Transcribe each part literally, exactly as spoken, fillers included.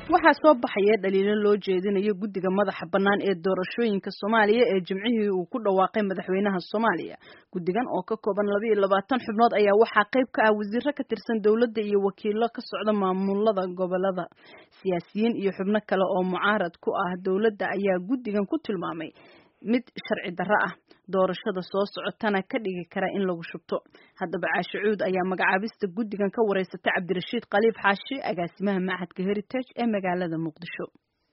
waxaa soo baxaya dhaliilo loo jeedinayo guddiga madaxa bannaan ee doorashooyinka Soomaaliya ee jimcihii uu ku dhawaaqay madaxweynaha Soomaaliya. Guddigan oo ka kooban laba iyo labaatan xubnood ayaa waxaa qayb ka ah wasiirro ka tirsan dowladda iyo wakiilo ka socda maamulada gobolada. Siyaasiyiin iyo xubno kale oo mucaarad ku ah dowladda ayaa guddigan ku tilmaamay mid sharci darro ah, doorashada soo socotana ka dhigi kara in lagu shubto. Haddaba Caasho Cuud ayaa magacaabista guddigan ka wareysatay Cabdirashiid Khaliif Xaashi, agaasimaha Machadka Heritage ee magaalada Muqdisho.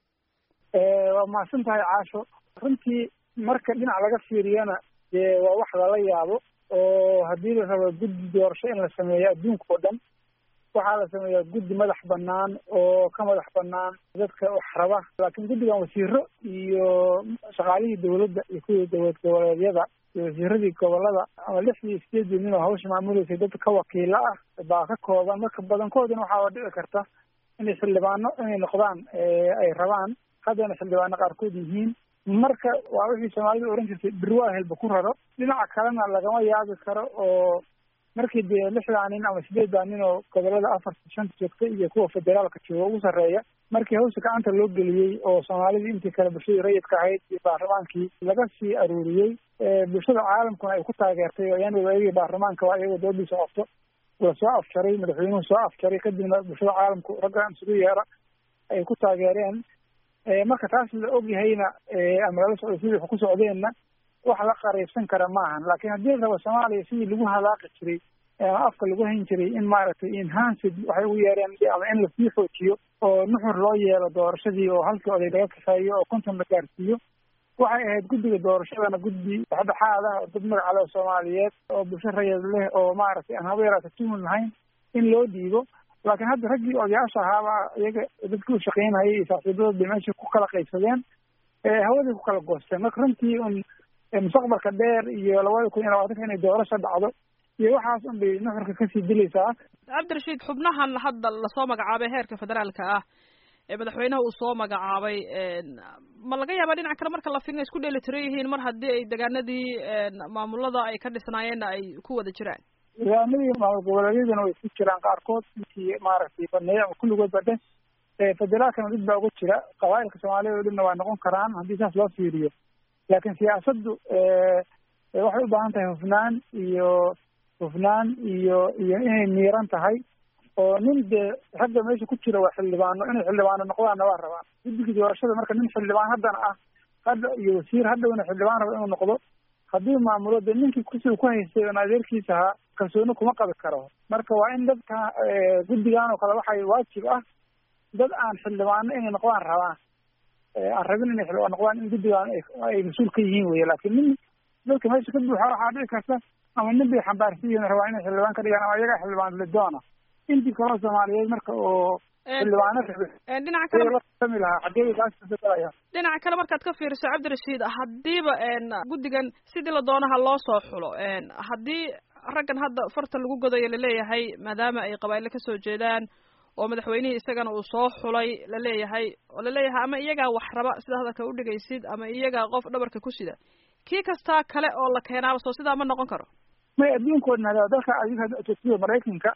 Ee waa mahadsan tahay Caasho. Runtii marka dhinac laga fiiriyana ee waa wax lala yaabo oo haddii la rabo guddi doorasho in la sameeyo adduunka oo dhan waxaa la sameeyaa guddi madax bannaan oo ka madax bannaan dadka wax raba. Laakiin guddigan wasiiro iyo shaqaalihii dowladda iyo kuwii dowlad goboleedyada iyo wasiiradii gobolada ama lixdii iyo sideedii nin oo hawsha maamuleysay dad ka wakiilo ah baa ka kooban. Marka badankoodina waxaa dhici karta inay xildhibaano inay noqdaan ay rabaan, haddana xildhibaano qaarkood yihiin. marka waa wixii Soomaalidu oran jirtay birwaa helba ku raro. dhinaca kalena lagama yaabi karo oo markii dee lixdan nin ama sideedan nin oo gobolada afarta shanta joogtay iyo kuwa federaalka jooga ugu sarreeya markii hawsha gacanta loo geliyey oo Soomaalida intii kala bulshada rayidka ahayd iyo baarlamaankii laga sii aruuriyey bulshada caalamkuna ay ku taageertay oo yani waayay baarlamaanka waa iyagoo doodiisa qabto la soo afjaray, madaxweynuhu soo afjaray, kadibna bulshada caalamku raggan isugu yeera ay ku taageereen. marka taas la ogyahayna ama la socdo sidii ku socdeenna wax la qariibsan kara maahan. laakiin haddii rabo Soomaaliya sidii lagu halaaqi jiray ama afka lagu hayn jiray in maaragtay enhanced waxay ugu yeereen ama in la sii xoojiyo oo nuxur loo yeelo doorashadii oo halkii oday laga kaxeeyo oo konton la gaarsiiyo, waxay ahayd guddiga doorashadana guddi dhexdhexaad ah oo dad magaca leh Soomaaliyeed oo bulsho rayid leh oo maaragtay aan haba yaraata tuun lahayn in loo dhiibo. laakiin hadda raggii odayaasha ahaaba iyaga dadkii u shaqaynayay iyo saaxiibadooda bay meesha ku kala qaybsadeen, hawadii ku kala goosteen. marka runtii un mustaqbalka dheer iyo labada kun iyo labaatanka inay doorasho dhacdo iyo waxaas un bay nuxurka kasii dilaysaa. Cabdirashiid, xubnahan hadda lasoo magacaabay heerka federaalka ah ee madaxweynaha uu soo magacaabay ma laga yaabaa dhinaca kale marka la fiirina isku dheelitiran yihiin mar haddii ay deegaanadii maamulada ay ka dhisnaayeenna ay ku wada jiraan? deegaanadii maamul goboleedyadana way ku jiraan qaarkood intii maaragtay baneeyo ama kulligood ba dheh federaalkana dad baa ugu jira, qabaa'ilka Soomaaliyeed oo dhanna waa noqon karaan haddii saas loo fiiriyo. laakiin siyaasaddu waxay u baahan tahay hufnaan iyo hufnaan iyo iyo inay miiran tahay oo nin dee ragga meesha ku jira waa xildhibaano inay xildhibaano noqdaanna waa rabaan. guddiga doorashada marka nin xildhibaan haddana ah hadda iyo wasiir haddawna xildhibaan raba inuu noqdo haddii maamulo dee ninkii kursiga ku haystay oon adeerkiisa ahaa kalsooni kuma qabi karo. marka waa in dadka guddigan oo kale waxay waajib ah dad aan xildhibaano inay noqdaan rabaan aan rabin inay xildhibaan noqdaan in guddigan ay mas-uul ka yihiin weye. laakiin nin dadka meesha ka buuxa waxaa dhici karta ama nin bay xambaarsan yihiin rabaa inay xildhibaan ka dhigaan ama iyagaa xildhibaan lidoona. intii kaloo Soomaaliyeed marka oo xildhibaano dhinaca kale sami lahaa xaggee kaasdalaya. dhinaca kale markaad ka fiiriso Cabdirashiid, haddiiba guddigan sidii la doonaha loo soo xulo, haddii raggan hadda farta lagu godayo laleeyahay maadaama ay qabaa'ilo ka soo jeedaan oo madaxweynihii isagana uu soo xulay laleeyahay oo laleeyahay ama iyagaa wax raba sida hadalka u dhigaysid ama iyagaa qof dhabarka ku sida, kii kastaa kale oo la keenaaba soo sidaa ma noqon karo? may adduunkoodna dalka adiga Maraykanka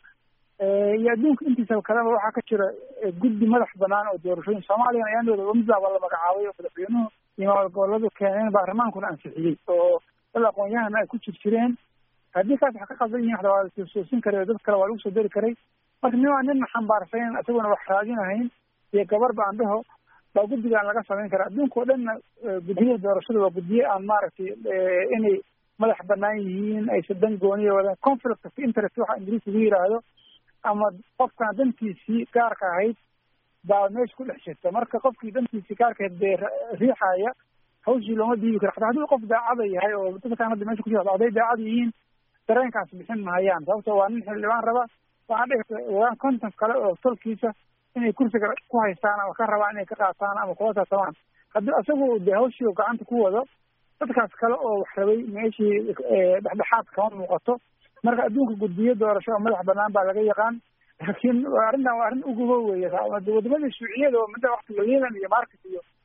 iyo adduunka intiisa kaleba waxaa ka jira guddi madax banaan oo doorashooyin. Soomaaliya ayaanooda midaaba la magacaabay oo madaxweynuhu iyo maamul goboleedu keeneen baarlamaankuna ansixiyey oo dad aqoon-yahana ay ku jirjireen. haddii kaas wax ka qaldan yihiin waa la soosin karay oo dad kale waa lagu soo dari karay. marka nin waa nin xambaarsayn isaguna wax raadinahayn iyo gabar baan dhaho baa guddigaan laga samayn karaa. adduunka oo dhanna guddiyada doorashada waa guddiye aan maaragtay inay madax banaan yihiin aysa dan gooniya wadaan conflict of interest waxa ingiriis lagu yidhaahdo ama qofkan dantiisii gaarka ahayd baa meesha ku dhex jirta. marka qofkii dantiisii gaarka ahayd bee riixaya hawshii looma diibi karo. xataa haddii qof daacada yahay oo dadkan hadda meesha ku jira hadday daacad yihiin dareenkaas bixin mahayaan sababto waa nin xildhibaan raba waxaa dhigta wadaan konton kale oo tolkiisa inay kursiga ku haystaan ama ka rabaan inay ka qaataan ama kula tartamaan. haddii isagu dee hawshii gacanta ku wado dadkaas kale oo wax rabay meeshii dhexdhexaad kama muuqato. marka adduunka guddiyo doorasho oo madax banaan baa laga yaqaan. laakiin arrintan waa arrin uguba weeye wadamada shuuciyada oo midda waqti layeelan iyo market iyo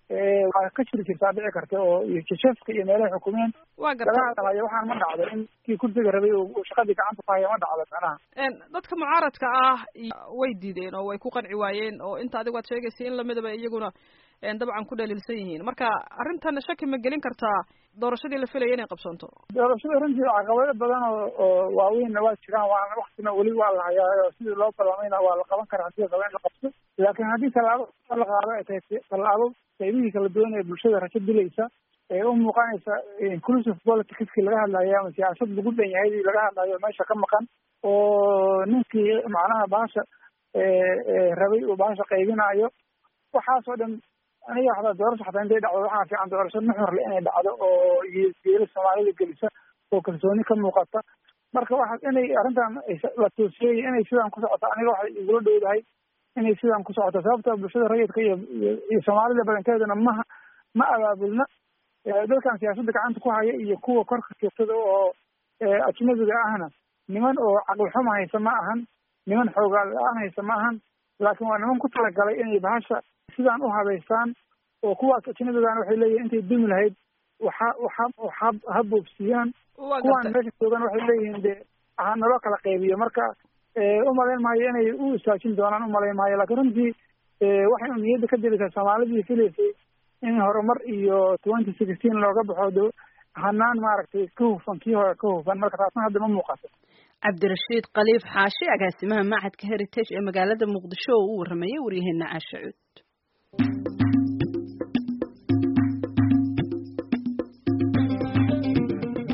waa ka jiri jirtaa dhici karta oo iyo jashafka iyo meelaha xukumeen waa garta hadalaya waxaan ma dhacdo in kii kursiga rabay uu shaqadii gacanta ku haya ma dhacdo macnaha dadka mucaaradka ah way diideen oo way ku qanci waayeen oo inta adigu aad sheegaysa in lamidaba iyaguna dabcan ku dhaliilsan yihiin marka arrintan shaki ma gelin kartaa doorashadii la filaya inay qabsoonto doorashada runtii caqabado badan oo oo waaweynna waa jiraan waana waktina weli waa la hayaa sidii loo balaamayna waa la qaban karaa hadii qaba in la qabto laakiin haddii tallaabo la qaado ay tahay tallaabo qaybihii kala duwan ee bulshada rajo dilaysa ee u muuqanaysa inclusive politicskii laga hadlayo ama siyaasad lagu dhan yahay laga hadlayo meesha ka maqan oo ninkii macnaha bahasha rabay uu bahasha qaybinayo waxaasoo dhan aniga waxda doorasho xataa intay dhacdo waxaa fiican doorasho nuxur le inay dhacdo oo geela soomaalida gelisa oo kalsooni ka muuqata marka waxa inay arrintan la toosiyey inay sidaan ku socoto aniga waxay igula dhowdahay inay sidaan ku socoto sababta bulshada rayidka iyo iyo soomaalida badankeeduna ma ma abaabulna dadkan siyaasadda gacanta ku haya iyo kuwa korka joogtada oo ajnabiga ahna niman oo caqli xumo haysa ma ahan niman xoogaa la-aan haysa ma ahan laakiin waa niman ku talagalay inay bahasha sidaan u habaystaan oo kuwaas ajnabigaana waxay leeyihin intay dumi lahayd waxa waxa waxa ha boobsiyaan kuwaan meesha joogan waxay leeyihiin de aha naloo kala qaybiyo marka umalayn maayo inay u istaajin doonaan umalayn maayo laakiin runtii waxay niyadda ka diraysaa soomaalidii filaysay in horumar iyo twenty sixteen looga baxo hanaan maaragtay ka hufan kii hore ka hufan marka taasna hadda ma muuqato cabdirashiid khaliif xaashi agaasimaha macadka heritage ee magaalada muqdisho oo u waramayay waryaheena caasha cuud